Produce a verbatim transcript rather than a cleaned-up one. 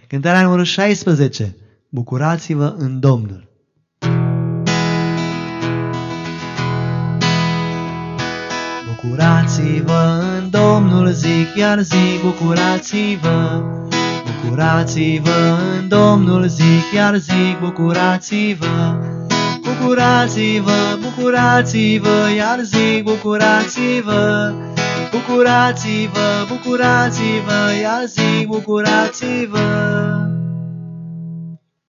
Cântarea numărul șaisprezece. Bucurați-vă în Domnul. Bucurați-vă în Domnul, zic, iar zic, bucurați-vă. Bucurați-vă în Domnul, zic, iar zic, bucurați-vă. Bucurați-vă, bucurați-vă, iar zic, bucurați-vă. Bucurați-vă, bucurați-vă, iar zic, bucurați-vă.